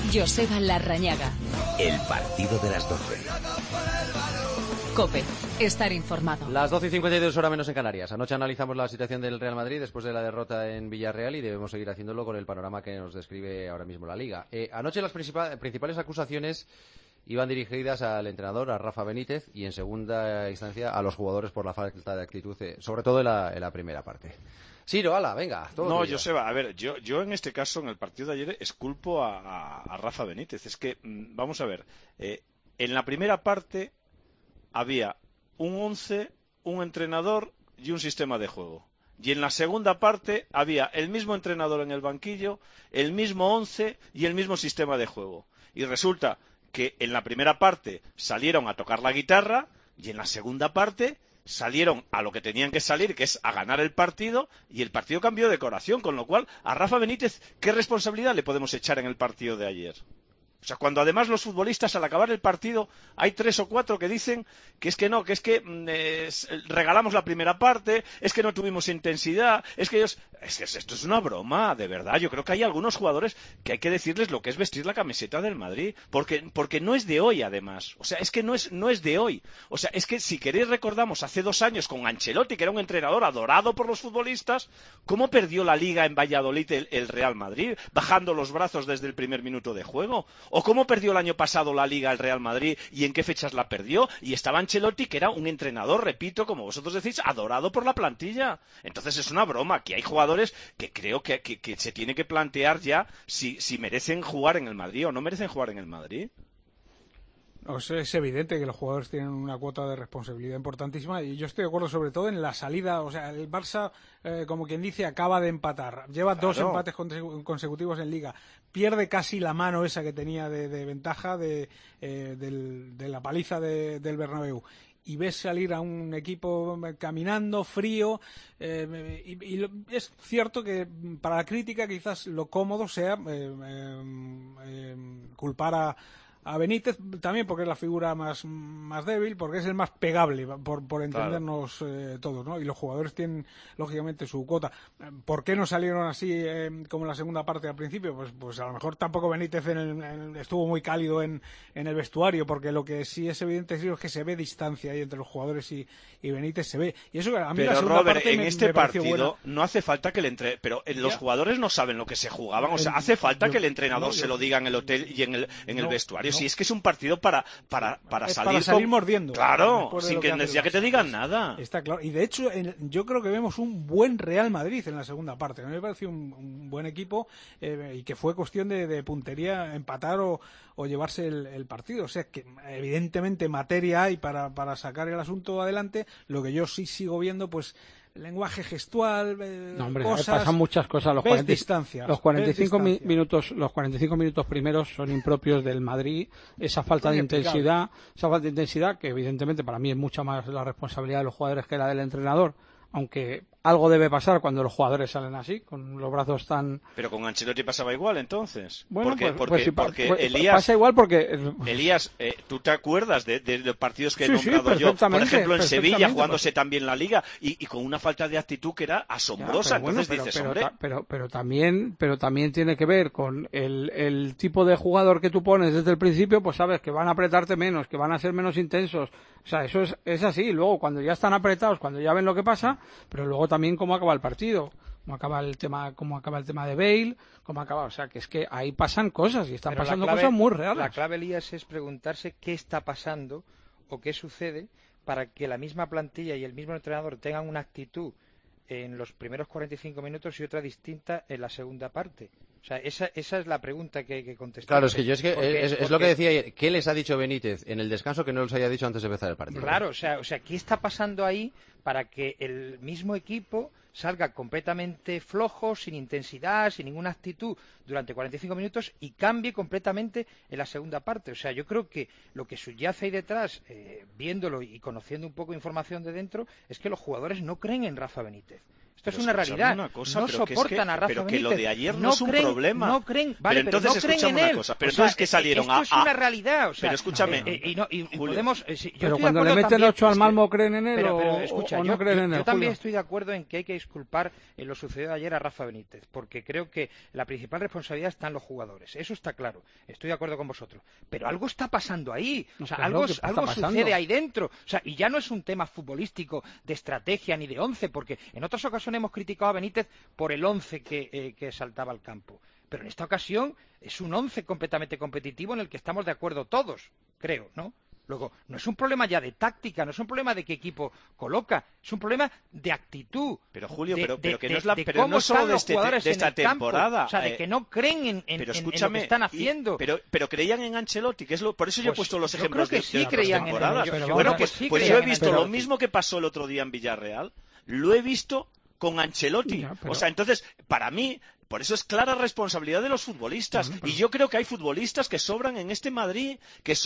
Joseba Larrañaga. El partido de las 12. COPE. Estar informado. Las 12:52 hora menos en Canarias. Anoche analizamos la situación del Real Madrid después de la derrota en Villarreal y debemos seguir haciéndolo con el panorama que nos describe ahora mismo la Liga. Anoche las principales acusaciones iban dirigidas al entrenador, a Rafa Benítez, y en segunda instancia a los jugadores por la falta de actitud, sobre todo en la primera parte. Siro, ala, venga. No, Joseba, a ver, yo en este caso, en el partido de ayer, exculpo a Rafa Benítez. Es que, vamos a ver, en la primera parte había un 11, un entrenador y un sistema de juego. Y en la segunda parte había el mismo entrenador en el banquillo, el mismo 11 y el mismo sistema de juego. Y resulta que en la primera parte salieron a tocar la guitarra y en la segunda parte salieron a lo que tenían que salir, que es a ganar el partido, y el partido cambió de decoración, con lo cual a Rafa Benítez, ¿qué responsabilidad le podemos echar en el partido de ayer? O sea, cuando además los futbolistas al acabar el partido hay 3 o 4 que dicen que es que no, que es que regalamos la primera parte, es que no tuvimos intensidad, es que esto es una broma, de verdad. Yo creo que hay algunos jugadores que hay que decirles lo que es vestir la camiseta del Madrid, porque no es de hoy además. O sea, es que no es de hoy. O sea, es que si queréis recordamos hace 2 años con Ancelotti, que era un entrenador adorado por los futbolistas, cómo perdió la Liga en Valladolid el Real Madrid, bajando los brazos desde el primer minuto de juego. ¿O cómo perdió el año pasado la Liga el Real Madrid y en qué fechas la perdió? Y estaba Ancelotti, que era un entrenador, repito, como vosotros decís, adorado por la plantilla. Entonces es una broma, que hay jugadores que creo que se tiene que plantear ya si merecen jugar en el Madrid o no merecen jugar en el Madrid. O sea, es evidente que los jugadores tienen una cuota de responsabilidad importantísima y yo estoy de acuerdo sobre todo en la salida. O sea, el Barça, como quien dice, acaba de empatar. Lleva 2 empates consecutivos en Liga. Pierde casi la mano esa que tenía de ventaja de la paliza del Bernabéu. Y ves salir a un equipo caminando, frío, y es cierto que para la crítica quizás lo cómodo sea culpar a Benítez también porque es la figura más débil, porque es el más pegable, por entendernos todos, ¿no? Y los jugadores tienen, lógicamente, su cuota. ¿Por qué no salieron así como en la segunda parte al principio? Pues a lo mejor tampoco Benítez estuvo muy cálido en el vestuario, porque lo que sí es evidente es que se ve distancia ahí entre los jugadores y Benítez se ve. Y eso a mí pero la segunda Robert, parte en este partido buena. no hace falta que pero los jugadores no saben lo que se jugaban. O sea, hace falta que el entrenador se lo diga en el hotel y en el vestuario. Si es que es un partido para salir mordiendo. Claro, sin que necesidad que te digan nada. Está claro. Y de hecho, yo creo que vemos un buen Real Madrid en la segunda parte. A mí me pareció un buen equipo y que fue cuestión de puntería empatar o llevarse el partido. O sea, que evidentemente materia hay para sacar el asunto adelante. Lo que yo sí sigo viendo, pues lenguaje gestual, cosas, pasan muchas cosas. Los 45 minutos primeros son impropios del Madrid. Esa falta de intensidad que evidentemente para mí es mucha más la responsabilidad de los jugadores que la del entrenador, aunque algo debe pasar cuando los jugadores salen así, con los brazos tan... Pero con Ancelotti pasaba igual, entonces. Bueno, porque Elías... Pasa igual porque... Elías, ¿tú te acuerdas de los partidos que he nombrado yo? Por ejemplo, en Sevilla, jugándose también la Liga, y con una falta de actitud que era asombrosa. Pero también tiene que ver con el tipo de jugador que tú pones desde el principio, pues sabes que van a apretarte menos, que van a ser menos intensos. O sea, eso es así. Luego, cuando ya están apretados, cuando ya ven lo que pasa, pero luego también cómo acaba el partido, cómo acaba el tema de Bale, o sea, que es que ahí pasan cosas y están pasando cosas muy reales. La clave, Elías, es preguntarse qué está pasando o qué sucede para que la misma plantilla y el mismo entrenador tengan una actitud en los primeros 45 minutos y otra distinta en la segunda parte. O sea, esa es la pregunta que hay que contestar. Claro, es lo que decía ayer. ¿Qué les ha dicho Benítez en el descanso que no les haya dicho antes de empezar el partido? Claro, o sea, ¿qué está pasando ahí para que el mismo equipo salga completamente flojo, sin intensidad, sin ninguna actitud durante 45 minutos y cambie completamente en la segunda parte? O sea, yo creo que lo que subyace ahí detrás, viéndolo y conociendo un poco de información de dentro, es que los jugadores no creen en Rafa Benítez. Esto es una realidad. Una cosa, no soportan a Rafa Benítez. Pero Benítez. que lo de ayer no es un problema. No creen, vale, pero entonces no creen en él. Cosa, pero entonces que salieron esto es una realidad. O sea, pero escúchame. Podemos, pero cuando le meten 8 al Malmo, ¿creen en él pero escucha, o no creen en él? Yo también estoy de acuerdo en que hay que disculpar lo sucedido ayer a Rafa Benítez, porque creo que la principal responsabilidad está en los jugadores. Eso está claro. Estoy de acuerdo con vosotros. Pero algo está pasando ahí. O sea, algo sucede ahí dentro. O sea, y ya no es un tema futbolístico de estrategia ni de 11, porque en otras ocasiones hemos criticado a Benítez por el 11 que saltaba al campo. Pero en esta ocasión es un 11 completamente competitivo en el que estamos de acuerdo todos, creo, ¿no? Luego, no es un problema ya de táctica, no es un problema de qué equipo coloca, es un problema de actitud. Pero Julio, pero que no es cómo no solo de esta temporada. O sea, de que no creen en lo que están haciendo. Pero creían en Ancelotti, que es por eso yo he puesto los ejemplos de otras temporadas. Pues yo he visto lo mismo que pasó el otro día en Villarreal, lo he visto con Ancelotti. O sea, entonces, para mí, por eso es clara responsabilidad de los futbolistas. Y yo creo que hay futbolistas que sobran en este Madrid,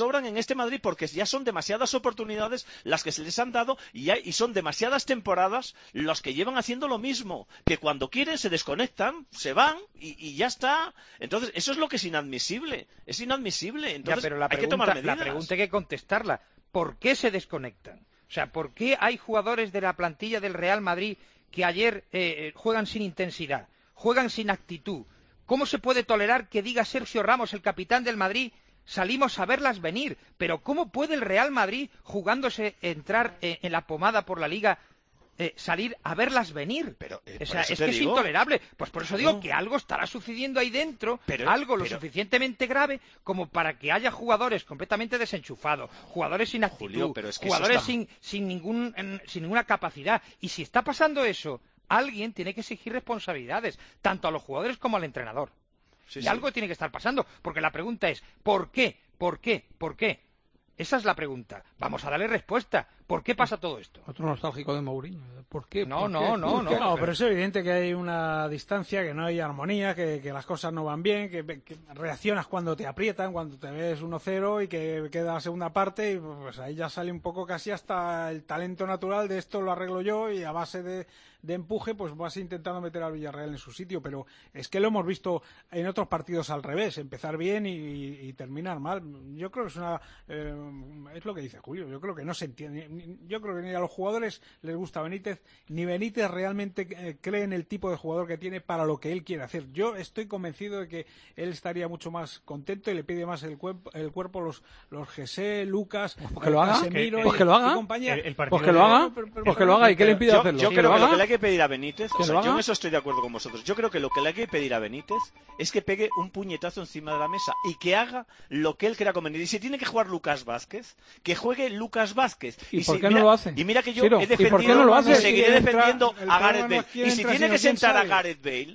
porque ya son demasiadas oportunidades las que se les han dado y son demasiadas temporadas los que llevan haciendo lo mismo, que cuando quieren se desconectan, se van y ya está. Entonces, eso es lo que es inadmisible. Es inadmisible. Entonces, pero hay que tomar medidas. La pregunta hay que contestarla. ¿Por qué se desconectan? O sea, ¿por qué hay jugadores de la plantilla del Real Madrid que ayer juegan sin intensidad, juegan sin actitud? ¿Cómo se puede tolerar que diga Sergio Ramos, el capitán del Madrid, salimos a verlas venir? Pero ¿cómo puede el Real Madrid, jugándose entrar en la pomada por la Liga, salir a verlas venir? O sea, es que es intolerable. Pues por eso digo que algo estará sucediendo ahí dentro, algo lo suficientemente grave como para que haya jugadores completamente desenchufados, jugadores sin actitud, jugadores sin ninguna capacidad. Y si está pasando eso, alguien tiene que exigir responsabilidades, tanto a los jugadores como al entrenador. Algo tiene que estar pasando, porque la pregunta es ¿por qué? ¿Por qué? ¿Por qué? Esa es la pregunta. Vamos a darle respuesta. ¿Por qué pasa todo esto? Otro nostálgico de Mourinho. ¿Por qué? No, pero es evidente que hay una distancia, que no hay armonía, que las cosas no van bien, que reaccionas cuando te aprietan, cuando te ves 1-0 y que queda la segunda parte y pues ahí ya sale un poco casi hasta el talento natural de esto lo arreglo yo y a base de empuje pues vas intentando meter al Villarreal en su sitio, pero es que lo hemos visto en otros partidos al revés, empezar bien y terminar mal. Yo creo que es lo que dice Julio, yo creo que no se entiende. Yo creo que ni a los jugadores les gusta Benítez, ni Benítez realmente cree en el tipo de jugador que tiene para lo que él quiere hacer. Yo estoy convencido de que él estaría mucho más contento y le pide más el cuerpo los José, Lucas, Casemiro y compañía. Pues que lo haga y que le impide hacerlo. Yo creo que lo que le hay que pedir a Benítez, yo en eso estoy de acuerdo con vosotros, yo creo que lo que le hay que pedir a Benítez es que pegue un puñetazo encima de la mesa y que haga lo que él crea conveniente. Y si tiene que jugar Lucas Vázquez, que juegue Lucas Vázquez. ¿Y por qué no lo hace? Y mira que yo Ciro, he defendido no lo hace? y seguiré defendiendo a Gareth Bale. Y si tiene que sentar a Gareth Bale,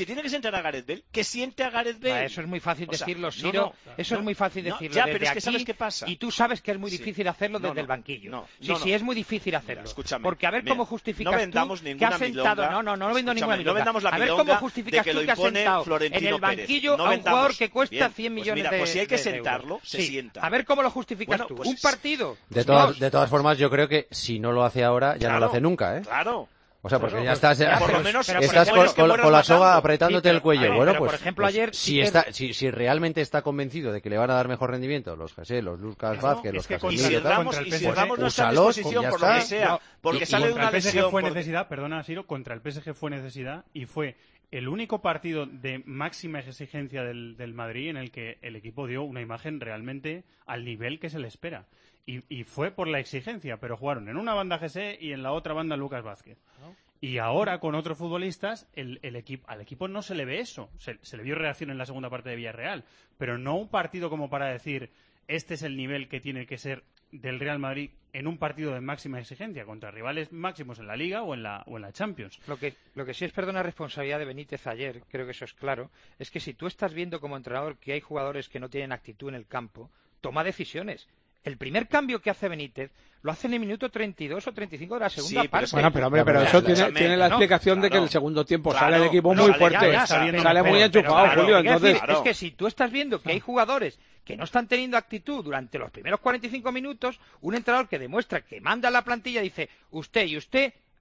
que siente a Gareth Bale. Eso es muy fácil decirlo, Ciro. Eso es muy fácil decirlo ya, desde pero es que aquí, ¿sabes qué pasa? Y tú sabes que es muy difícil hacerlo desde el banquillo. Sí, es muy difícil hacerlo. Escúchame, porque a ver cómo justificas tú que has sentado... No vendo ninguna milonga. No vendamos la a ver cómo justificas tú que has sentado en el banquillo a un jugador que cuesta 100 millones de euros. Pues si hay que sentarlo, se sienta. A ver cómo lo justificas tú. Un partido. De todas formas, yo creo que si no lo hace ahora, ya no lo hace nunca, ¿eh? Claro. O sea, porque ya estás, por lo menos, estás con la soga apretándote el cuello. Bueno, pues, por ejemplo, ayer si realmente está convencido de que le van a dar mejor rendimiento los José, los Lucas Vázquez, los Casemiro, y cerramos nuestra disposición por lo que sea, porque sale una lesión. Perdona, Ciro, contra el PSG fue necesidad y fue el único partido de máxima exigencia del Madrid en el que el equipo dio una imagen realmente al nivel que se le espera. Y fue por la exigencia, pero jugaron en una banda José y en la otra banda Lucas Vázquez. Y ahora, con otros futbolistas, al equipo no se le ve eso. Se le vio reacción en la segunda parte de Villarreal, pero no un partido como para decir este es el nivel que tiene que ser del Real Madrid en un partido de máxima exigencia contra rivales máximos en la Liga o en la Champions. Lo que sí es, perdona, responsabilidad de Benítez ayer, creo que eso es claro, es que si tú estás viendo como entrenador que hay jugadores que no tienen actitud en el campo, toma decisiones. El primer cambio que hace Benítez lo hace en el minuto 32 o 35 de la segunda parte. Bueno, pero eso tiene la explicación de que en el segundo tiempo sale el equipo muy fuerte, sale muy enchufado, Julio. Entonces, es que si tú estás viendo que hay jugadores que no están teniendo actitud durante los primeros 45 minutos, un entrenador que demuestra que manda a la plantilla dice usted y usted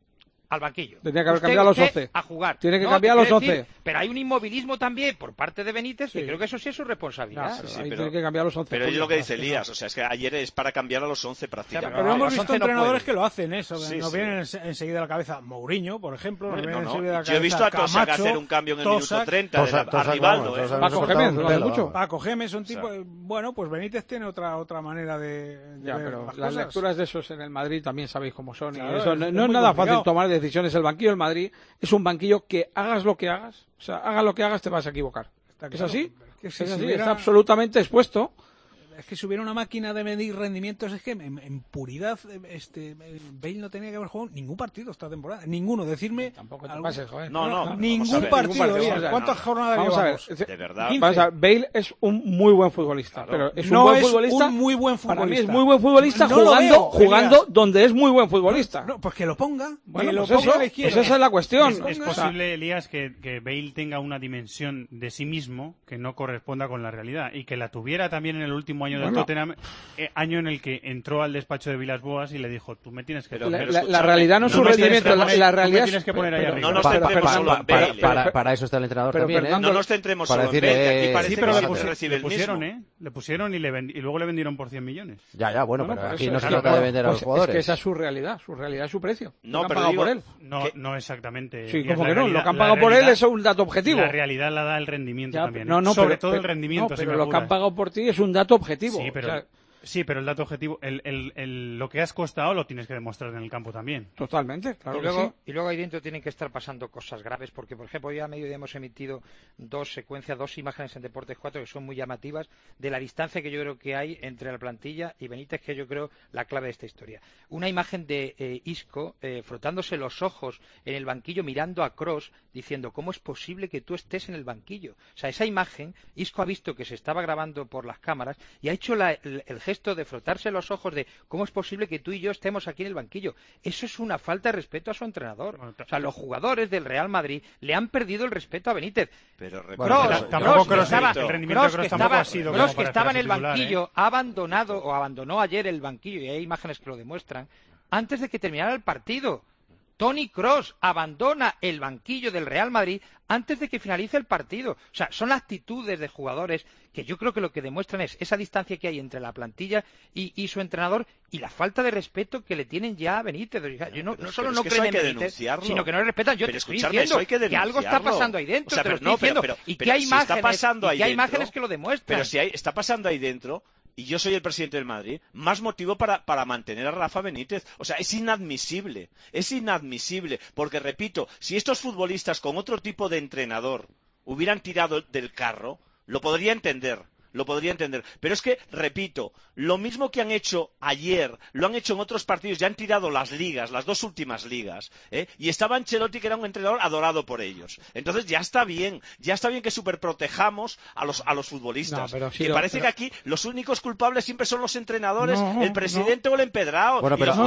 al banquillo. Tendría que haber cambiado los 11. A jugar. Tiene que cambiar los 11. Pero hay un inmovilismo también por parte de Benítez, que creo que eso sí es su responsabilidad. Tiene que cambiar los 11. Pero es lo que dice Elías, o sea, es que ayer es para cambiar a los 11 prácticamente. Pero hemos visto entrenadores que lo hacen, eso. Nos vienen enseguida a la cabeza Mourinho, por ejemplo. Yo he visto a Tosak hacer un cambio en el minuto 30 a Rivaldo. Paco Gémez, lo hace mucho. Paco Gémez es un tipo... Bueno, pues Benítez tiene otra manera de ver pero las las cosas. lecturas de esos en el Madrid también sabéis cómo son. Claro, y eso no es muy nada complicado. fácil tomar decisiones. El banquillo del Madrid es un banquillo que hagas lo que hagas, o sea, hagas lo que hagas te vas a equivocar. ¿Es así? Es Está absolutamente expuesto. Es que si hubiera una máquina de medir rendimientos, es que en puridad Bale no tenía que haber jugado ningún partido esta temporada. Ninguno. Decirme... Tampoco te pases, joder. Ningún partido. ¿Cuántas jornadas llevamos? De verdad. Vamos a ver, Bale es un muy buen futbolista. Pero es no un buen es futbolista. un muy buen futbolista. Para mí es muy buen futbolista No lo veo, jugando donde es muy buen futbolista. No, pues que lo ponga. Bueno, que lo pues ponga eso, a la izquierda. pues esa es la cuestión. Es posible, Elías, que Bale tenga una dimensión de sí mismo que no corresponda con la realidad y que la tuviera también en el último año del Tottenham, año en el que entró al despacho de Vilas-Boas y le dijo, tú me tienes que... La realidad no es su rendimiento, la realidad tienes que poner ahí arriba. No nos centremos solo en Bale. Para eso está el entrenador también, No nos centremos solo en Bale, que aquí parece sí, pero que recibe el mismo. Le pusieron y luego le vendieron por 100 millones. Ya, bueno, pero aquí no se claro, trata de vender a los jugadores. Es que esa es su realidad es su precio. No, lo que pero han pagado digo, por él. No exactamente. Sí, Y como es que no, realidad, lo que han pagado por él es un dato objetivo. La realidad la da el rendimiento también. Sobre todo el rendimiento. No, pero lo que han pagado por ti es un dato objetivo. Sí, pero... Sí, pero el dato objetivo, lo que has costado lo tienes que demostrar en el campo también. Totalmente, claro. Y luego ahí dentro tienen que estar pasando cosas graves, porque por ejemplo hoy a mediodía hemos emitido dos imágenes en Deportes 4 que son muy llamativas de la distancia que yo creo que hay entre la plantilla y Benítez, que yo creo la clave de esta historia. Una imagen de Isco frotándose los ojos en el banquillo mirando a Kroos diciendo, ¿cómo es posible que tú estés en el banquillo? O sea, esa imagen, Isco ha visto que se estaba grabando por las cámaras y ha hecho el gesto de frotarse los ojos de cómo es posible que tú y yo estemos aquí en el banquillo. Eso es una falta de respeto a su entrenador. O sea, los jugadores del Real Madrid le han perdido el respeto a Benítez. Pero Kroos, que estaba en el titular, banquillo, ha abandonado o abandonó ayer el banquillo, y hay imágenes que lo demuestran, antes de que terminara el partido. Toni Kroos abandona el banquillo del Real Madrid antes de que finalice el partido. O sea, son actitudes de jugadores que yo creo que lo que demuestran es esa distancia que hay entre la plantilla y su entrenador y la falta de respeto que le tienen ya a Benítez. O sea, yo no solo no creen en Benítez, sino que no le respetan. Yo te estoy diciendo que algo está pasando ahí dentro, te lo estoy diciendo. Y que hay imágenes que lo demuestran. Pero si está pasando ahí dentro... Y yo soy el presidente del Madrid, más motivo para mantener a Rafa Benítez. O sea, es inadmisible, porque repito, si estos futbolistas con otro tipo de entrenador hubieran tirado del carro, lo podría entender. Pero es que, repito, lo mismo que han hecho ayer, lo han hecho en otros partidos, ya han tirado las ligas, las dos últimas ligas, y estaba Ancelotti, que era un entrenador adorado por ellos. Entonces ya está bien que superprotejamos a los futbolistas. Que aquí los únicos culpables siempre son los entrenadores, el presidente o el empedrado. Bueno, pero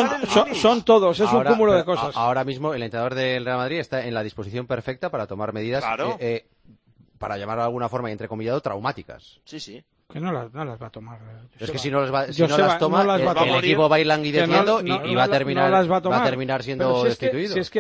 son todos, es un cúmulo de cosas. Ahora mismo el entrenador del Real Madrid está en la disposición perfecta para tomar medidas. Claro. Para llamar de alguna forma, entrecomillado, traumáticas. Sí. Que no las va a tomar. Es que si no las toma, el equipo va a ir languideciendo y va a terminar siendo destituido. Si es que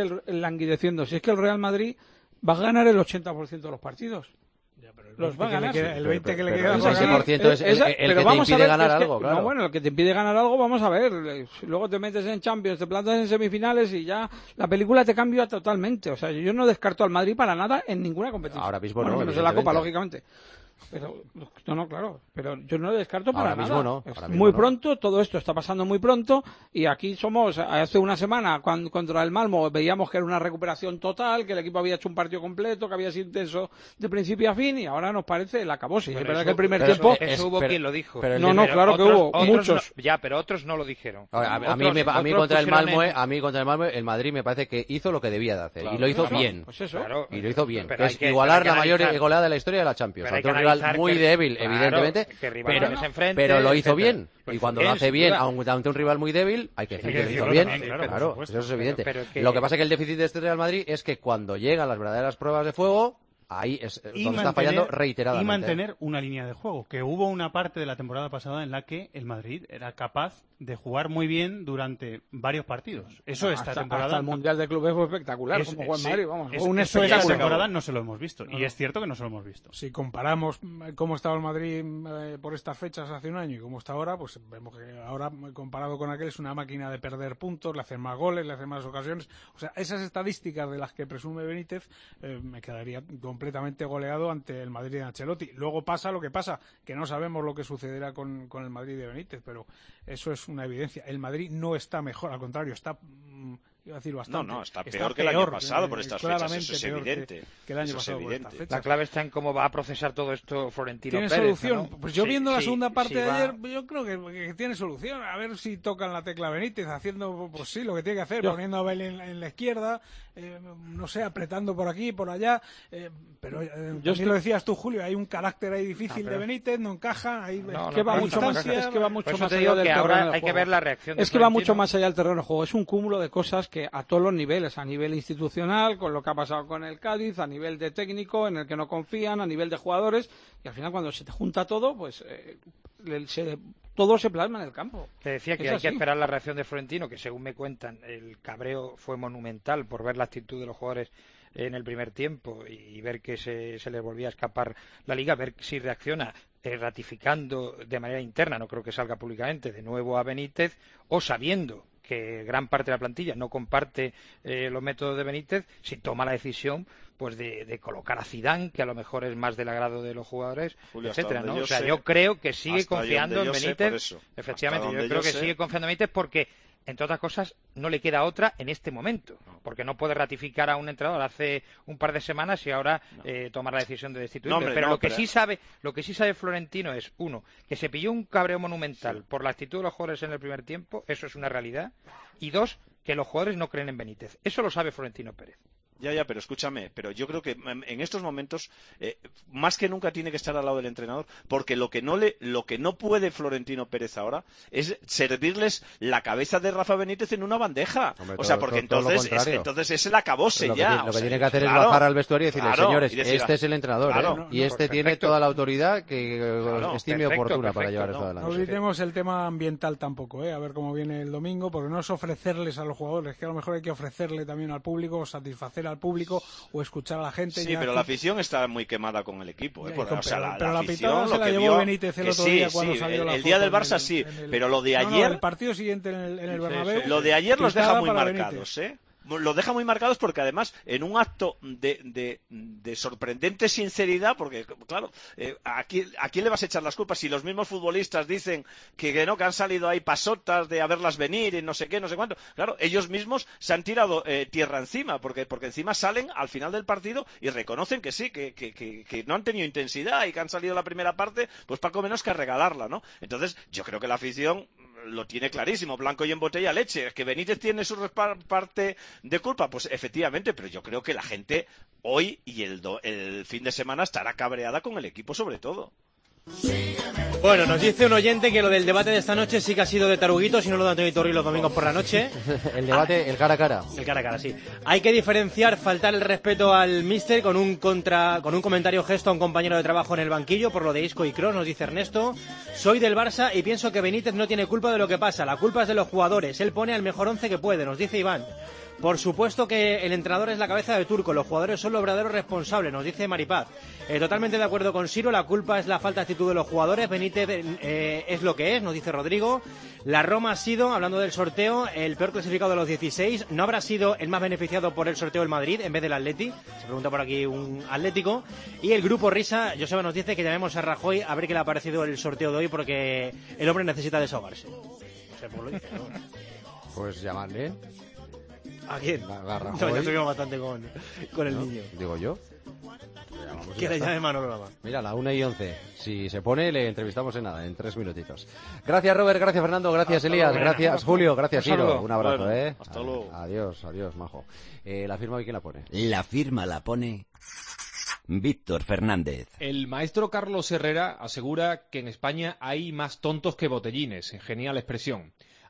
el Real Madrid va a ganar el 80% de los partidos. Los va a ganar. El 20% que le queda. El 6% es el que te impide ganar algo, claro. No, bueno, el que te impide ganar algo, vamos a ver. Luego te metes en Champions, te plantas en semifinales y ya la película te cambia totalmente. O sea, yo no descarto al Madrid para nada en ninguna competición. Ahora mismo no. Menos en la Copa, lógicamente. Pero, claro. Pero yo no lo descarto para ahora nada. Mismo no. Muy pronto, todo esto está pasando muy pronto. Y aquí hace una semana, contra el Malmo, veíamos que era una recuperación total, que el equipo había hecho un partido completo, que había sido intenso de principio a fin, y ahora nos parece el acabose. Es verdad que el primer tiempo. Eso hubo quien lo dijo. Claro que hubo. Muchos. Pero otros no lo dijeron. A mí contra el Malmo, el Madrid me parece que hizo lo que debía de hacer. Y lo hizo bien. Pues eso. Y lo hizo bien. Es igualar la mayor goleada de la historia de la Champions. Ante un rival muy débil, evidentemente, pero lo hizo bien. Y cuando lo hace bien ante un rival muy débil, hay que decir que lo hizo bien. Claro, eso es evidente. Lo que pasa es que el déficit de este Real Madrid es que cuando llegan las verdaderas pruebas de fuego, Ahí es donde está fallando reiteradamente. Y mantener una línea de juego, que hubo una parte de la temporada pasada en la que el Madrid era capaz de jugar muy bien durante varios partidos. Eso esta temporada... Hasta el Mundial de Clubes fue espectacular, como Juan Madrid, vamos. Esta temporada no se lo hemos visto, y es cierto que no se lo hemos visto. Si comparamos cómo estaba el Madrid por estas fechas hace un año y cómo está ahora, pues vemos que ahora, comparado con aquel, es una máquina de perder puntos, le hacen más goles, le hacen más ocasiones. O sea, esas estadísticas de las que presume Benítez, me quedaría completamente goleado ante el Madrid de Ancelotti. Luego pasa lo que pasa, que no sabemos lo que sucederá con el Madrid de Benítez, pero eso es una evidencia. El Madrid no está mejor, al contrario, está... iba a decir bastante. No, está peor que el año pasado por estas fechas, eso es evidente. Que el año pasado por estas fechas. La clave está en cómo va a procesar todo esto Florentino Pérez. ¿Tiene solución? ¿No? Pues yo viendo la segunda parte de ayer, yo creo que tiene solución. A ver si tocan la tecla Benítez, haciendo, pues sí, lo que tiene que hacer, poniendo a Bale en la izquierda, no sé, apretando por aquí, por allá, pero también lo decías tú, Julio, hay un carácter ahí difícil de Benítez, no encaja, es que va mucho más allá del terreno de juego. Hay que ver la reacción de Es que va mucho más allá del terreno de juego, es un cúmulo de cosas que a todos los niveles, a nivel institucional, con lo que ha pasado con el Cádiz, a nivel de técnico, en el que no confían, a nivel de jugadores, y al final cuando se te junta todo, pues todo se plasma en el campo. Te decía que hay que esperar la reacción de Florentino, que según me cuentan, el cabreo fue monumental por ver la actitud de los jugadores en el primer tiempo y ver que se les volvía a escapar la Liga, ver si reacciona ratificando de manera interna, no creo que salga públicamente, de nuevo a Benítez, o sabiendo que gran parte de la plantilla no comparte los métodos de Benítez, si toma la decisión pues de colocar a Zidane, que a lo mejor es más del agrado de los jugadores, Julio, etcétera, ¿no? O sea, yo creo que sigue confiando en Benítez. Efectivamente, yo creo que sigue confiando en Benítez porque, entre otras cosas, no le queda otra en este momento, porque no puede ratificar a un entrenador hace un par de semanas y ahora tomar la decisión de destituirle. Pero lo que sí sabe Florentino es, uno, que se pilló un cabreo monumental por la actitud de los jugadores en el primer tiempo, eso es una realidad, y dos, que los jugadores no creen en Benítez. Eso lo sabe Florentino Pérez. Ya, pero escúchame, pero yo creo que en estos momentos más que nunca tiene que estar al lado del entrenador, porque lo que no puede Florentino Pérez ahora es servirles la cabeza de Rafa Benítez en una bandeja. Hombre, o sea, porque entonces es el acabose ya. Lo que tiene que hacer es bajar al vestuario y decirle, señores, este es el entrenador, y este tiene toda la autoridad que estime oportuna para llevar esto adelante. No olvidemos el tema ambiental tampoco, a ver cómo viene el domingo, porque no es ofrecerles a los jugadores, que a lo mejor hay que ofrecerle también al público, satisfacer al público o escuchar a la gente. Sí, pero la afición está muy quemada con el equipo. Pero la afición se la llevó Benítez el otro día cuando salió la el día del Barça sí, pero lo de ayer... el partido siguiente en el Bernabéu... Lo de ayer los deja muy marcados, Lo deja muy marcados porque además en un acto de sorprendente sinceridad, porque claro, ¿a quién le vas a echar las culpas si los mismos futbolistas dicen que han salido ahí pasotas de a verlas venir y no sé qué, no sé cuánto? Claro, ellos mismos se han tirado tierra encima, porque encima salen al final del partido y reconocen que sí, que no han tenido intensidad y que han salido la primera parte, pues poco menos que a regalarla, ¿no? Entonces, yo creo que la afición lo tiene clarísimo, blanco y en botella leche. ¿Es que Benítez tiene su parte de culpa? Pues efectivamente, pero yo creo que la gente hoy y el fin de semana estará cabreada con el equipo sobre todo. Bueno, nos dice un oyente que lo del debate de esta noche sí que ha sido de taruguitos y no lo de Antonio Torri los domingos por la noche. El debate, el cara a cara. El cara a cara, sí. Hay que diferenciar faltar el respeto al míster con un comentario gesto a un compañero de trabajo en el banquillo por lo de Isco y Kroos, nos dice Ernesto. Soy del Barça y pienso que Benítez no tiene culpa de lo que pasa, la culpa es de los jugadores. Él pone al mejor 11 que puede, nos dice Iván. Por supuesto que el entrenador es la cabeza de turco, los jugadores son los verdaderos responsables, nos dice Maripaz. Totalmente de acuerdo con Siro, la culpa es la falta de actitud de los jugadores, Benítez es lo que es, nos dice Rodrigo. La Roma ha sido, hablando del sorteo, el peor clasificado de los 16, ¿no habrá sido el más beneficiado por el sorteo del Madrid en vez del Atleti? Se pregunta por aquí un atlético. Y el grupo Risa, Joseba nos dice que llamemos a Rajoy a ver qué le ha parecido el sorteo de hoy porque el hombre necesita desahogarse. No sé por lo dice, ¿no? Pues llamarle. ¿A quién? No, ya estuvimos bastante con el niño. Digo yo. Que le llame Manolo. Mira, la 1:11. Si se pone, le entrevistamos en nada, en 3 minutitos. Gracias, Robert. Gracias, Fernando. Gracias, Elías. Gracias, Julio. Gracias, Ciro. Un abrazo, Hasta luego. Adiós, majo. ¿La firma hoy quién la pone? La firma la pone Víctor Fernández. El maestro Carlos Herrera asegura que en España hay más tontos que botellines. Genial expresión.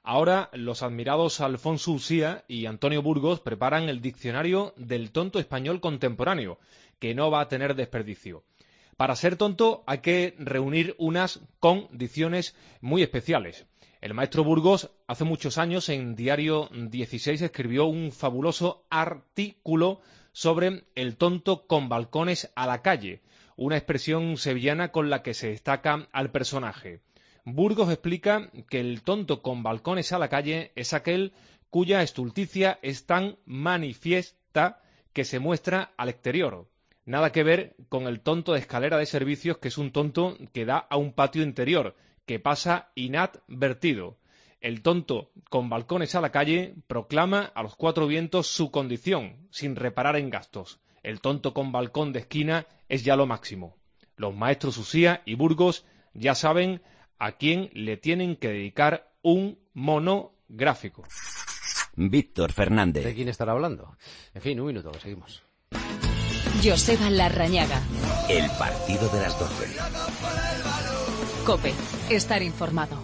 Ahora los admirados Alfonso Ucía y Antonio Burgos preparan el diccionario del tonto español contemporáneo, que no va a tener desperdicio. Para ser tonto hay que reunir unas condiciones muy especiales. El maestro Burgos hace muchos años en Diario 16 escribió un fabuloso artículo sobre el tonto con balcones a la calle, una expresión sevillana con la que se destaca al personaje. Burgos explica que el tonto con balcones a la calle es aquel cuya estulticia es tan manifiesta que se muestra al exterior. Nada que ver con el tonto de escalera de servicios, que es un tonto que da a un patio interior, que pasa inadvertido. El tonto con balcones a la calle proclama a los cuatro vientos su condición, sin reparar en gastos. El tonto con balcón de esquina es ya lo máximo. Los maestros Ucía y Burgos ya saben a quién le tienen que dedicar un monográfico. Víctor Fernández. ¿De quién estará hablando? En fin, un minuto, seguimos. Joseba Larrañaga. El partido de las 12. COPE. Estar informado.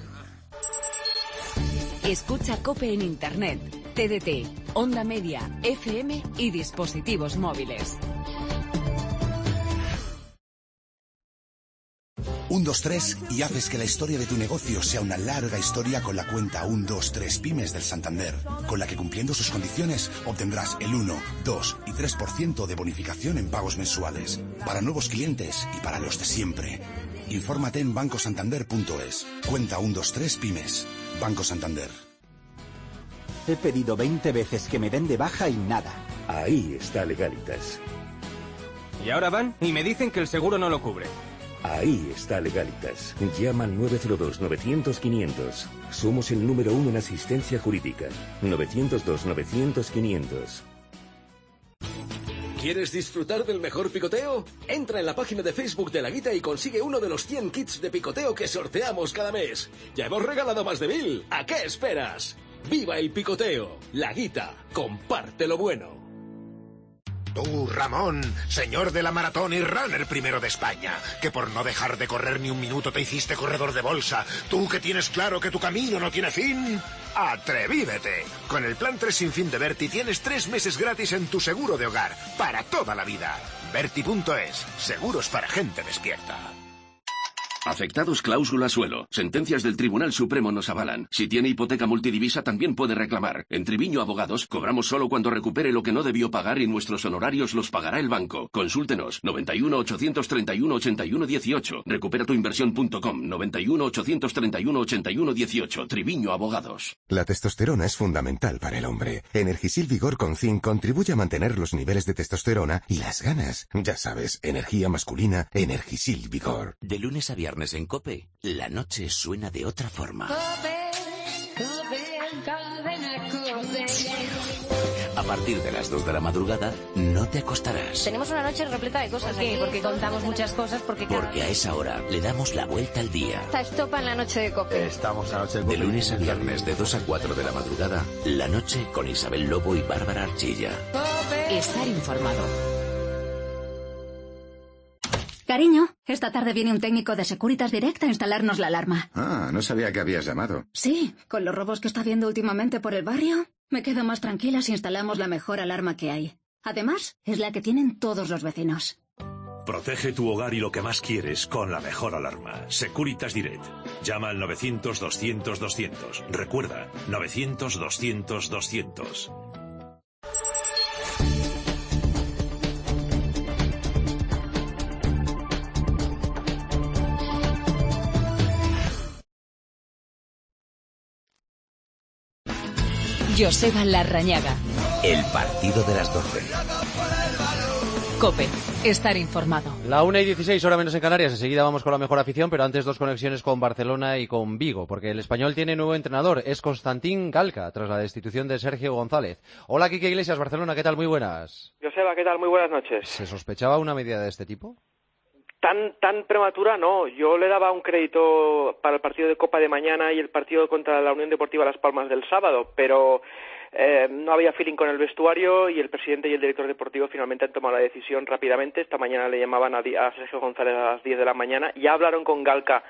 Escucha COPE en Internet, TDT, Onda Media, FM y dispositivos móviles. 1, 2, 3 y haces que la historia de tu negocio sea una larga historia con la cuenta 1, 2, 3 Pymes del Santander, con la que cumpliendo sus condiciones obtendrás el 1, 2 y 3% de bonificación en pagos mensuales, para nuevos clientes y para los de siempre. Infórmate en bancosantander.es. Cuenta 1, 2, 3 Pymes. Banco Santander. He pedido 20 veces que me den de baja y nada. Ahí está Legalitas. Y ahora van y me dicen que el seguro no lo cubre. Ahí está Legalitas. Llama al 902-900-500. Somos el número 1 en asistencia jurídica. 902-900-500. ¿Quieres disfrutar del mejor picoteo? Entra en la página de Facebook de La Guita y consigue uno de los 100 kits de picoteo que sorteamos cada mes. Ya hemos regalado más de 1000. ¿A qué esperas? ¡Viva el picoteo! La Guita, comparte lo bueno. Tú, Ramón, señor de la maratón y runner primero de España, que por no dejar de correr ni un minuto te hiciste corredor de bolsa. Tú que tienes claro que tu camino no tiene fin. ¡Atrevídete! Con el plan 3 sin fin de Berti tienes 3 meses gratis en tu seguro de hogar, para toda la vida. Berti.es, seguros para gente despierta. Afectados cláusula suelo. Sentencias del Tribunal Supremo nos avalan. Si tiene hipoteca multidivisa también puede reclamar. En Triviño Abogados cobramos solo cuando recupere lo que no debió pagar y nuestros honorarios los pagará el banco. Consúltenos. 91 831 81 18. Recuperatuinversión.com. 91 831 81 18. Triviño Abogados. La testosterona es fundamental para el hombre. Energisil Vigor con Zinc contribuye a mantener los niveles de testosterona y las ganas. Ya sabes, energía masculina, Energisil Vigor. De lunes a viernes en COPE, la noche suena de otra forma. A partir de las 2 de la madrugada, no te acostarás. Tenemos una noche repleta de cosas. ¿Por qué? Porque contamos muchas cosas. Porque a esa hora le damos la vuelta al día. Está estopa en la noche de COPE. Estamos en la noche de COPE. De lunes a viernes, de 2 a 4 de la madrugada, la noche con Isabel Lobo y Bárbara Archilla. Estar informado. Cariño, esta tarde viene un técnico de Securitas Direct a instalarnos la alarma. Ah, no sabía que habías llamado. Sí, con los robos que está habiendo últimamente por el barrio, me quedo más tranquila si instalamos la mejor alarma que hay. Además, es la que tienen todos los vecinos. Protege tu hogar y lo que más quieres con la mejor alarma. Securitas Direct. Llama al 900-200-200. Recuerda, 900-200-200. Joseba Larrañaga. El partido de las 12. COPE. Estar informado. La 1:16, hora menos en Canarias. Enseguida vamos con la mejor afición, pero antes 2 conexiones con Barcelona y con Vigo, porque el Español tiene nuevo entrenador. Es Constantín Galca, tras la destitución de Sergio González. Hola, Quique Iglesias, Barcelona. ¿Qué tal? Muy buenas. Joseba, ¿qué tal? Muy buenas noches. ¿Se sospechaba una medida de este tipo? Tan prematura no. Yo le daba un crédito para el partido de Copa de mañana y el partido contra la Unión Deportiva Las Palmas del sábado, pero no había feeling con el vestuario y el presidente y el director deportivo finalmente han tomado la decisión rápidamente. Esta mañana le llamaban a Sergio González a las 10 de la mañana. Ya hablaron con Galca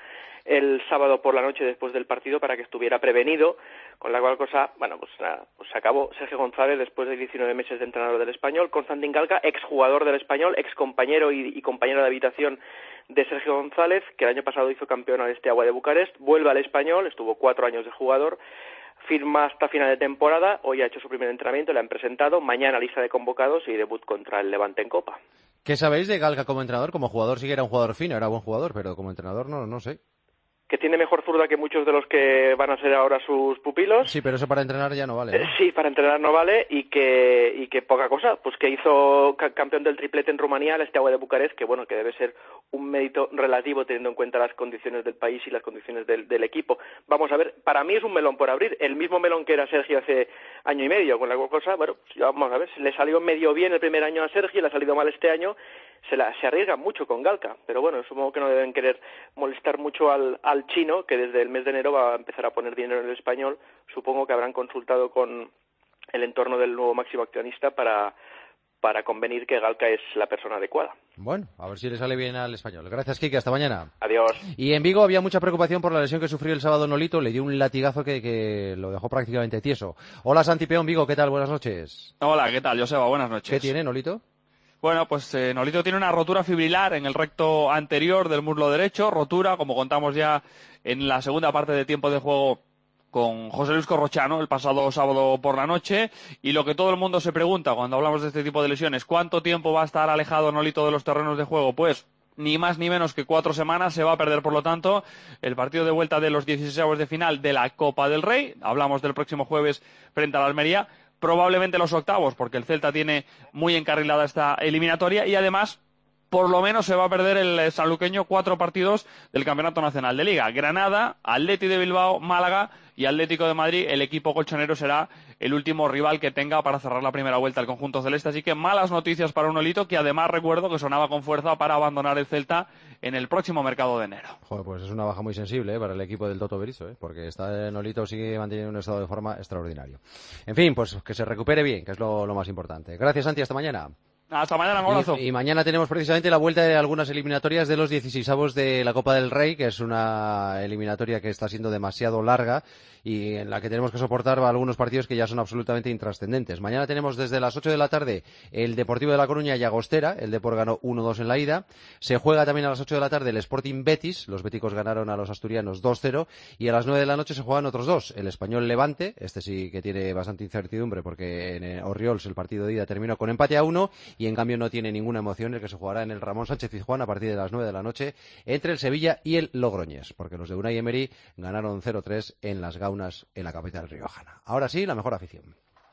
el sábado por la noche después del partido para que estuviera prevenido, con la cual cosa, bueno, pues nada, pues se acabó. Sergio González, después de 19 meses de entrenador del Español, Konstantin Galka, exjugador del Español, excompañero y compañero de habitación de Sergio González, que el año pasado hizo campeón al Steaua de Bucarest, vuelve al Español, estuvo 4 años de jugador, firma hasta final de temporada, hoy ha hecho su primer entrenamiento, le han presentado, mañana lista de convocados y debut contra el Levante en Copa. ¿Qué sabéis de Galka como entrenador? Como jugador sí que era un jugador fino, era buen jugador, pero como entrenador no sé. Que tiene mejor zurda que muchos de los que van a ser ahora sus pupilos. Sí, pero eso para entrenar ya no vale, ¿no? Sí, para entrenar no vale y que poca cosa. Pues que hizo campeón del triplete en Rumanía, el Steaua de Bucarest, que bueno, que debe ser un mérito relativo teniendo en cuenta las condiciones del país y las condiciones del equipo. Vamos a ver, para mí es un melón por abrir, el mismo melón que era Sergio hace año y medio, con la cosa, bueno, pues vamos a ver, le salió medio bien el primer año a Sergio, le ha salido mal este año. Se arriesgan mucho con Galka, pero bueno, supongo que no deben querer molestar mucho al chino, que desde el mes de enero va a empezar a poner dinero en el Español. Supongo que habrán consultado con el entorno del nuevo máximo accionista para convenir que Galka es la persona adecuada. Bueno, a ver si le sale bien al Español. Gracias, Quique, hasta mañana. Adiós. Y en Vigo había mucha preocupación por la lesión que sufrió el sábado Nolito, le dio un latigazo que lo dejó prácticamente tieso. Hola, Santi Peón, Vigo, ¿qué tal? Buenas noches. Hola, ¿qué tal, Joseba? Buenas noches. ¿Qué tiene Nolito? Bueno, pues Nolito tiene una rotura fibrilar en el recto anterior del muslo derecho, rotura, como contamos ya en la segunda parte de tiempo de juego con José Luis Corrochano el pasado sábado por la noche, y lo que todo el mundo se pregunta cuando hablamos de este tipo de lesiones, ¿cuánto tiempo va a estar alejado Nolito de los terrenos de juego? Pues ni más ni menos que 4 semanas, se va a perder por lo tanto el partido de vuelta de los 16avos de final de la Copa del Rey, hablamos del próximo jueves frente a la Almería, probablemente los octavos, porque el Celta tiene muy encarrilada esta eliminatoria, y además por lo menos se va a perder el sanluqueño 4 partidos del Campeonato Nacional de Liga. Granada, Atleti de Bilbao, Málaga y Atlético de Madrid. El equipo colchonero será el último rival que tenga para cerrar la primera vuelta al conjunto celeste. Así que malas noticias para un Nolito, que además recuerdo que sonaba con fuerza para abandonar el Celta en el próximo mercado de enero. Joder, pues es una baja muy sensible para el equipo del Toto Berizzo, porque Nolito sigue manteniendo un estado de forma extraordinario. En fin, pues que se recupere bien, que es lo más importante. Gracias, Santi, hasta mañana. Hasta mañana, un abrazo. Y mañana tenemos precisamente la vuelta de algunas eliminatorias de los 16avos de la Copa del Rey, que es una eliminatoria que está siendo demasiado larga y en la que tenemos que soportar algunos partidos que ya son absolutamente intrascendentes. Mañana tenemos desde las 8 de la tarde el Deportivo de La Coruña y Llagostera. El Depor ganó 1-2 en la ida. Se juega también a las 8 de la tarde el Sporting Betis. Los béticos ganaron a los asturianos 2-0. Y a las 9 de la noche se juegan otros dos. El Español Levante, este sí que tiene bastante incertidumbre porque en Orriols el partido de ida terminó con empate a 1 y en cambio no tiene ninguna emoción el que se jugará en el Ramón Sánchez Pizjuán a partir de las 9 de la noche entre el Sevilla y el Logroñés, porque los de Unai Emery ganaron 0-3 en las Gaunas en la capital riojana. Ahora sí, la mejor afición.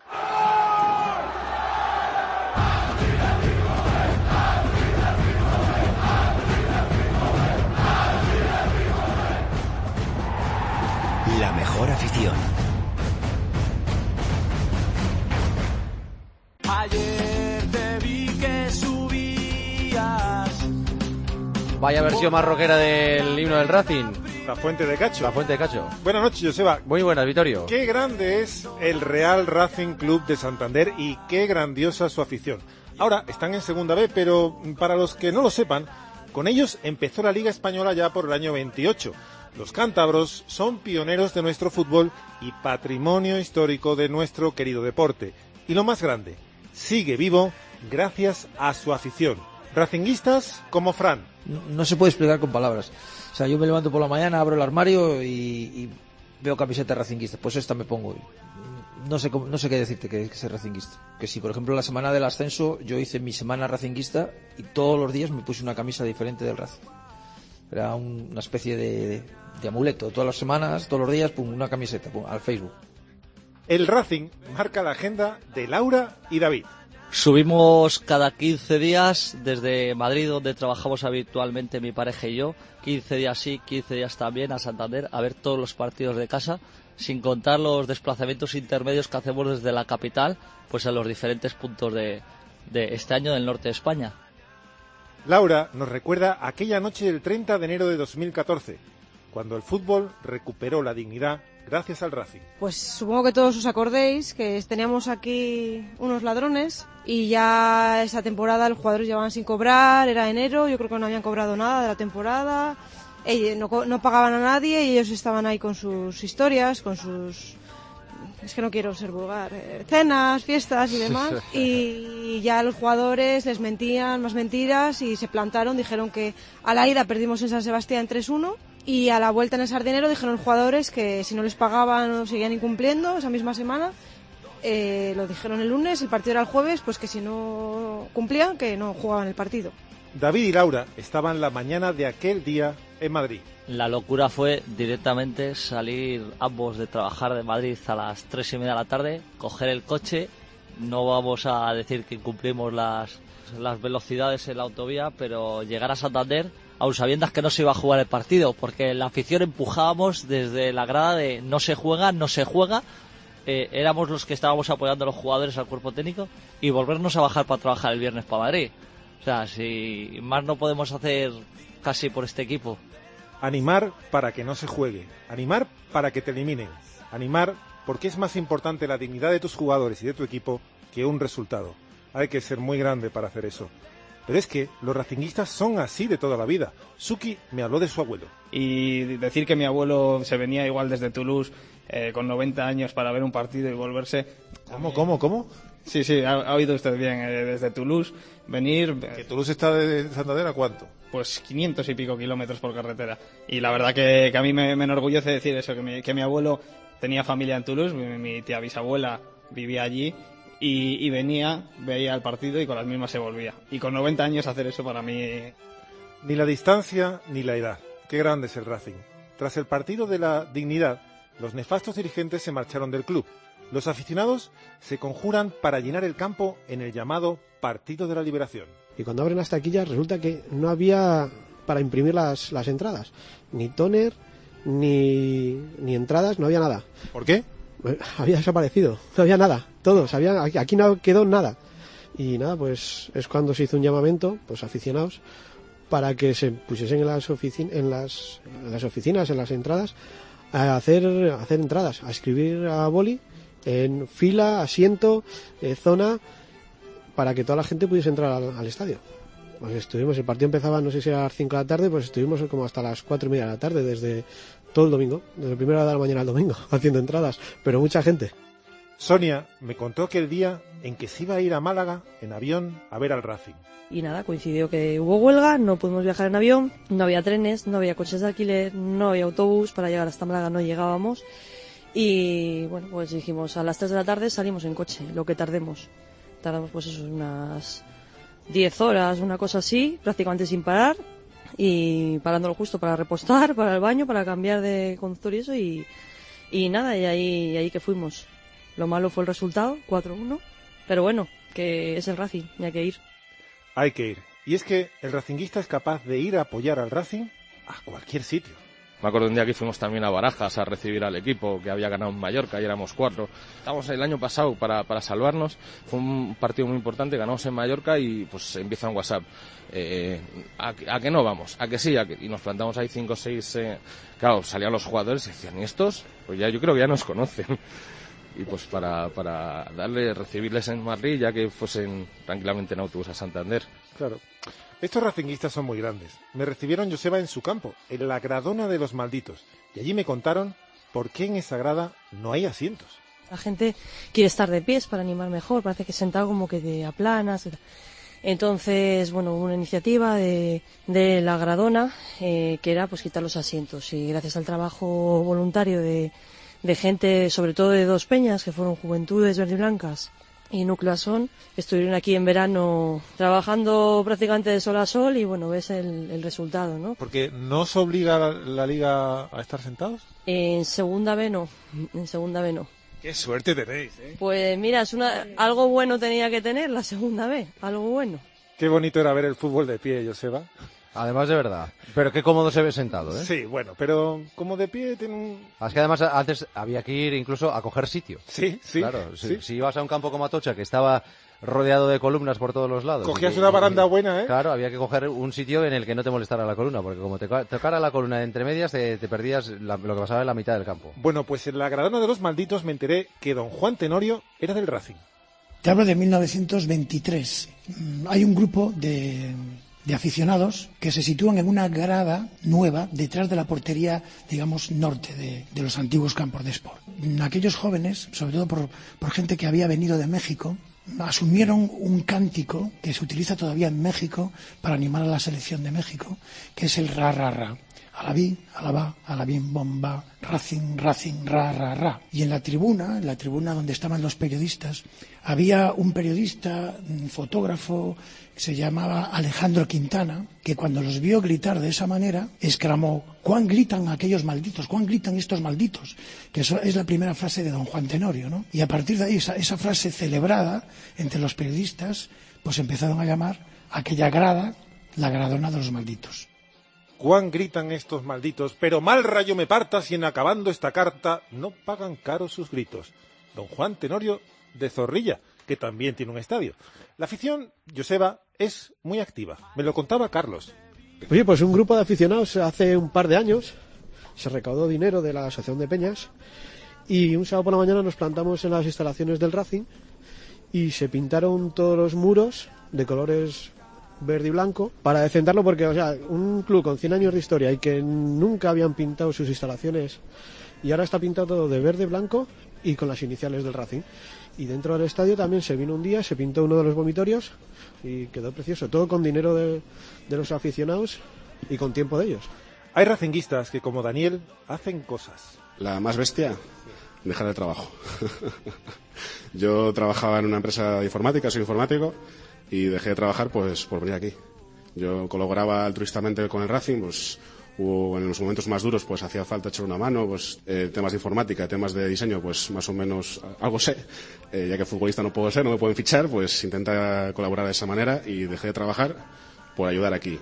La mejor afición. Ayer te vi que subías. Vaya versión más rockera del himno del Racing. La Fuente de Cacho. La Fuente de Cacho. Buenas noches, Joseba. Muy buenas, Vittorio. Qué grande es el Real Racing Club de Santander y qué grandiosa su afición. Ahora están en Segunda B, pero para los que no lo sepan, con ellos empezó la Liga Española ya por el año 28. Los cántabros son pioneros de nuestro fútbol y patrimonio histórico de nuestro querido deporte. Y lo más grande, sigue vivo gracias a su afición. Racinguistas como Fran. No se puede explicar con palabras. O sea, yo me levanto por la mañana, abro el armario y veo camiseta racinguista. Pues esta me pongo. No sé qué decirte que ser racinguista. Que si, por ejemplo, la semana del ascenso, yo hice mi semana racinguista y todos los días me puse una camisa diferente del Racing. Era una especie de amuleto. Todas las semanas, todos los días, pum, una camiseta, pum, al Facebook. El Racing marca la agenda de Laura y David. Subimos cada 15 días desde Madrid, donde trabajamos habitualmente mi pareja y yo, 15 días sí, 15 días también a Santander, a ver todos los partidos de casa, sin contar los desplazamientos intermedios que hacemos desde la capital, pues en los diferentes puntos de este año del norte de España. Laura nos recuerda aquella noche del 30 de enero de 2014, cuando el fútbol recuperó la dignidad gracias al Racing. Pues supongo que todos os acordéis que teníamos aquí unos ladrones y ya esa temporada los jugadores llevaban sin cobrar, era enero, yo creo que no habían cobrado nada de la temporada, no pagaban a nadie y ellos estaban ahí con sus historias, con sus... Es que no quiero ser vulgar, cenas, fiestas y demás, y ya los jugadores les mentían más mentiras y se plantaron, dijeron que a la ida perdimos en San Sebastián 3-1 y a la vuelta en el Sardinero dijeron los jugadores que si no les pagaban o seguían incumpliendo esa misma semana, lo dijeron el lunes, el partido era el jueves, pues que si no cumplían, que no jugaban el partido. David y Laura estaban la mañana de aquel día en Madrid. La locura fue directamente salir ambos de trabajar de Madrid a las 3:30 de la tarde, coger el coche, no vamos a decir que incumplimos las velocidades en la autovía, pero llegar a Santander aun sabiendas que no se iba a jugar el partido, porque la afición empujábamos desde la grada de no se juega, éramos los que estábamos apoyando a los jugadores, al cuerpo técnico, y volvernos a bajar para trabajar el viernes para Madrid. O sea, si más no podemos hacer casi por este equipo. Animar para que no se juegue, animar para que te eliminen, animar porque es más importante la dignidad de tus jugadores y de tu equipo que un resultado. Hay que ser muy grande para hacer eso. Pero es que los racinguistas son así de toda la vida. Suki me habló de su abuelo. Y decir que mi abuelo se venía igual desde Toulouse con 90 años para ver un partido y volverse... ¿Cómo? Sí, ha oído usted bien, desde Toulouse, venir... ¿Que Toulouse está de Santander a cuánto? Pues 500 y pico kilómetros por carretera. Y la verdad que a mí me enorgullece decir eso, que mi abuelo tenía familia en Toulouse, mi tía bisabuela vivía allí, y venía, veía el partido y con las mismas se volvía. Y con 90 años hacer eso para mí... Ni la distancia ni la edad. Qué grande es el Racing. Tras el partido de la dignidad, los nefastos dirigentes se marcharon del club. Los aficionados se conjuran para llenar el campo en el llamado Partido de la Liberación. Y cuando abren las taquillas resulta que no había para imprimir las entradas. Ni tóner, ni entradas, no había nada. ¿Por qué? Había desaparecido, no había nada. Todos, aquí no quedó nada. Y nada, pues es cuando se hizo un llamamiento, pues aficionados, para que se pusiesen en las oficinas, en las entradas, a hacer entradas, a escribir a boli, en fila, asiento, zona, para que toda la gente pudiese entrar al estadio. Pues el partido empezaba, no sé si a las 5 de la tarde, pues estuvimos como hasta las 4:30 de la tarde, desde todo el domingo, desde primera hora de la mañana al domingo, haciendo entradas, pero mucha gente. Sonia me contó que el día en que se iba a ir a Málaga en avión a ver al Racing. Y nada, coincidió que hubo huelga, no pudimos viajar en avión, no había trenes, no había coches de alquiler, no había autobús, para llegar hasta Málaga no llegábamos. Y bueno, pues dijimos, a las 3 de la tarde salimos en coche, lo que tardemos. Tardamos pues eso, unas 10 horas, una cosa así, prácticamente sin parar, y parándolo justo para repostar, para el baño, para cambiar de conductor y eso, y nada, y ahí que fuimos. Lo malo fue el resultado, 4-1, pero bueno, que es el Racing, y hay que ir. Hay que ir. Y es que el racinguista es capaz de ir a apoyar al Racing a cualquier sitio. Me acuerdo un día que fuimos también a Barajas a recibir al equipo que había ganado en Mallorca y éramos 4. Estábamos el año pasado para salvarnos, fue un partido muy importante, ganamos en Mallorca y pues empieza un WhatsApp. ¿A que no vamos? ¿A que sí? Y nos plantamos ahí 5 o 6, claro, salían los jugadores y decían, ¿y estos? Pues ya yo creo que ya nos conocen. Y pues para recibirles en Madrid, ya que fuesen tranquilamente en autobús a Santander. Claro. Estos racinguistas son muy grandes. Me recibieron Joseba en su campo, en la Gradona de los Malditos. Y allí me contaron por qué en esa grada no hay asientos. La gente quiere estar de pies para animar mejor, parece que sentado como que te aplanas. Entonces, bueno, hubo una iniciativa de la Gradona que era pues quitar los asientos. Y gracias al trabajo voluntario de gente, sobre todo de dos peñas, que fueron Juventudes Verdiblancas y Núcleo Asón, que estuvieron aquí en verano trabajando prácticamente de sol a sol y bueno, ves el resultado, ¿no? Porque ¿no os obliga la Liga a estar sentados? En segunda B no. Qué suerte tenéis, ¿eh? Pues mira, algo bueno tenía que tener la segunda B, algo bueno. Qué bonito era ver el fútbol de pie, Joseba. Además de verdad. Pero qué cómodo se ve sentado, ¿eh? Sí, bueno, pero como de pie tiene un... Es que además antes había que ir incluso a coger sitio. Sí. Claro, sí. Si ibas a un campo como Atocha, que estaba rodeado de columnas por todos los lados. Cogías una baranda buena, ¿eh? Claro, había que coger un sitio en el que no te molestara la columna, porque como te tocara la columna de entre medias, te perdías lo que pasaba en la mitad del campo. Bueno, pues en la Gradona de los Malditos me enteré que don Juan Tenorio era del Racing. Te hablo de 1923. Hay un grupo de de aficionados que se sitúan en una grada nueva detrás de la portería, digamos, norte de los antiguos campos de sport. Aquellos jóvenes, sobre todo por gente que había venido de México, asumieron un cántico que se utiliza todavía en México para animar a la selección de México, que es el ra, ra, ra. Alabí, alabá, alabín, bomba, Racing, Racing, ra, ra, ra. Y en la tribuna donde estaban los periodistas, había un periodista, un fotógrafo, que se llamaba Alejandro Quintana, que cuando los vio gritar de esa manera, exclamó: «¿Cuán gritan aquellos malditos? ¿Cuán gritan estos malditos?», que eso es la primera frase de don Juan Tenorio, ¿no? Y a partir de ahí, esa frase celebrada entre los periodistas, pues empezaron a llamar a aquella grada la gradona de los malditos. «Cuán gritan estos malditos, pero mal rayo me parta si en acabando esta carta no pagan caro sus gritos». Don Juan Tenorio de Zorrilla, que también tiene un estadio. La afición, Joseba, es muy activa. Me lo contaba Carlos. Oye, pues un grupo de aficionados hace un par de años se recaudó dinero de la Asociación de Peñas y un sábado por la mañana nos plantamos en las instalaciones del Racing y se pintaron todos los muros de colores verde y blanco para decentarlo, porque, o sea, un club con 100 años de historia y que nunca habían pintado sus instalaciones y ahora está pintado todo de verde, blanco y con las iniciales del Racing. Y dentro del estadio también se vino un día, se pintó uno de los vomitorios y quedó precioso, todo con dinero de los aficionados y con tiempo de ellos. Hay racinguistas que, como Daniel, hacen cosas. La más bestia, dejar el trabajo. Yo trabajaba en una empresa de informática, soy informático, y dejé de trabajar pues por venir aquí. Yo colaboraba altruistamente con el Racing, pues en los momentos más duros pues hacía falta echar una mano, pues temas de informática, temas de diseño, pues más o menos algo sé, ya que futbolista no puedo ser, no me pueden fichar, pues intenta colaborar de esa manera y dejé de trabajar por ayudar aquí.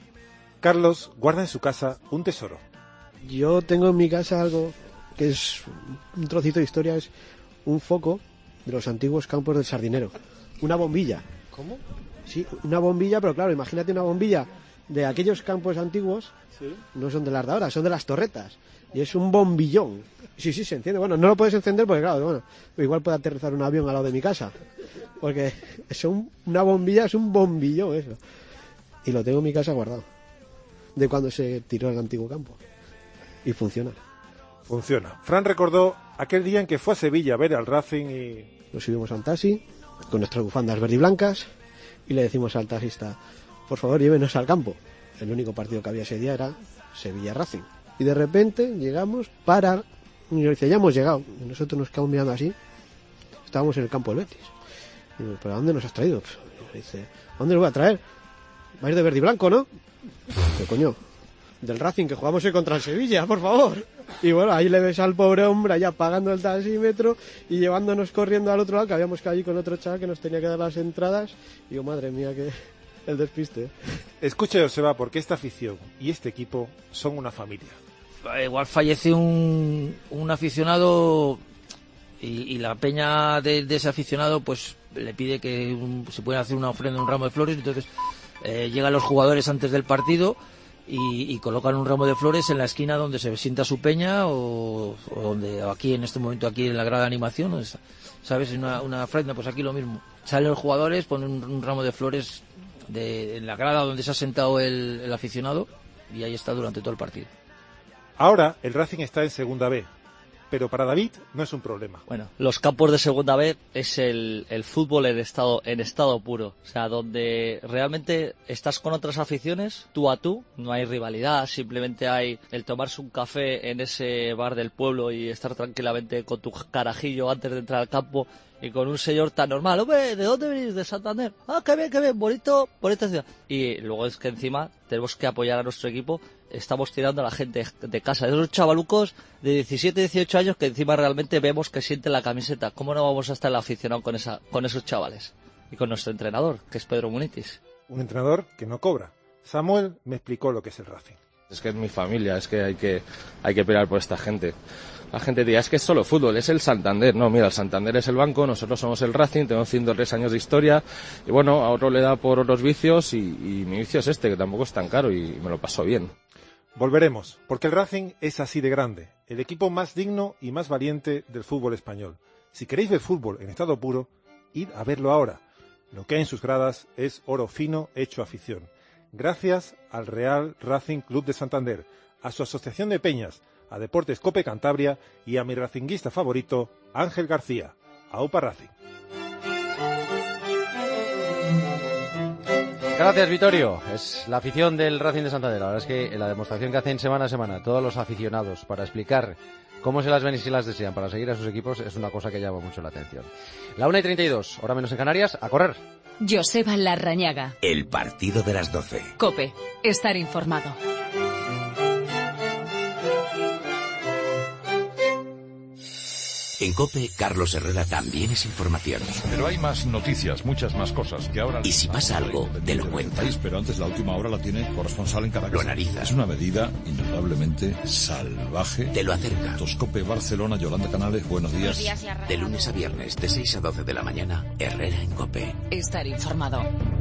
Carlos guarda en su casa un tesoro. Yo tengo en mi casa algo que es un trocito de historia, es un foco de los antiguos campos del Sardinero, una bombilla. ¿Cómo? Sí, una bombilla, pero claro, imagínate una bombilla de aquellos campos antiguos. ¿Sí? No son de las de ahora, son de las torretas. Y es un bombillón. Sí, se enciende. Bueno, no lo puedes encender porque, claro, bueno, igual puede aterrizar un avión al lado de mi casa. Porque una bombilla es un bombillón, eso. Y lo tengo en mi casa guardado. De cuando se tiró el antiguo campo. Y funciona. Funciona. Fran recordó aquel día en que fue a Sevilla a ver al Racing y... Nos subimos a un taxi con nuestras bufandas verde y blancas y le decimos al taxista: por favor, llévenos al campo. El único partido que había ese día era Sevilla-Racing. Y de repente llegamos y nos dice: ya hemos llegado. Y nosotros nos quedamos mirando así. Estábamos en el campo del Betis. Y digo: ¿pero a dónde nos has traído? Y dice: ¿a dónde nos voy a traer? Va a ir de verde y blanco, ¿no? ¿Qué coño? Del Racing, que jugamos hoy contra el Sevilla, por favor. Y bueno, ahí le ves al pobre hombre allá pagando el taxímetro y llevándonos corriendo al otro lado, que habíamos caído con otro chaval que nos tenía que dar las entradas. Y digo: madre mía, que el despiste. Escuche, Joseba, porque esta afición y este equipo son una familia. Igual fallece un aficionado y la peña de ese aficionado pues le pide que se pueda hacer una ofrenda, un ramo de flores. Entonces llegan los jugadores antes del partido y colocan un ramo de flores en la esquina donde se sienta su peña o donde aquí en este momento aquí en la grada de animación, ¿sabes? Una ofrenda, pues aquí lo mismo. Salen los jugadores, ponen un ramo de flores en la grada donde se ha sentado el aficionado y ahí está durante todo el partido. Ahora el Racing está en Segunda B, pero para David no es un problema. Bueno, los campos de Segunda B es el fútbol en estado puro, o sea, donde realmente estás con otras aficiones, tú a tú, no hay rivalidad, simplemente hay el tomarse un café en ese bar del pueblo y estar tranquilamente con tu carajillo antes de entrar al campo y con un señor tan normal: hombre, ¿de dónde venís? ¿De Santander? Ah, qué bien, bonita ciudad. Y luego es que encima tenemos que apoyar a nuestro equipo. Estamos tirando a la gente de casa, esos chavalucos de 17, 18 años que encima realmente vemos que sienten la camiseta. ¿Cómo no vamos a estar el aficionado con esos chavales? Y con nuestro entrenador, que es Pedro Munitis. Un entrenador que no cobra. Samuel me explicó lo que es el Racing. Es que es mi familia, es que hay que pelear por esta gente. La gente dirá: es que es solo fútbol, es el Santander. No, mira, el Santander es el banco, nosotros somos el Racing, tenemos 103 años de historia. Y bueno, a otro le da por otros vicios y mi vicio es este, que tampoco es tan caro y me lo paso bien. Volveremos, porque el Racing es así de grande, el equipo más digno y más valiente del fútbol español. Si queréis ver fútbol en estado puro, id a verlo ahora. Lo que hay en sus gradas es oro fino hecho afición. gracias al Real Racing Club de Santander, a su asociación de peñas, a Deportes Cope Cantabria y a mi racinguista favorito, Ángel García. Aupa Racing. Gracias, Vittorio. Es la afición del Racing de Santander. La verdad es que la demostración que hacen semana a semana todos los aficionados para explicar cómo se las ven y si las desean para seguir a sus equipos es una cosa que llama mucho la atención. La 1:32, hora menos en Canarias, a correr. Joseba Larrañaga. El partido de las 12. COPE. Estar informado. En COPE, Carlos Herrera también es información. Pero hay más noticias, muchas más cosas que ahora... Y si pasa algo, te lo cuenta. Pero antes la última hora la tiene corresponsal en Caracas. Lo analiza. Es una medida indudablemente salvaje. Te lo acerca. COPE Barcelona, Yolanda Canales, buenos días. De lunes a viernes, de 6 a 12 de la mañana, Herrera en COPE. Estar informado.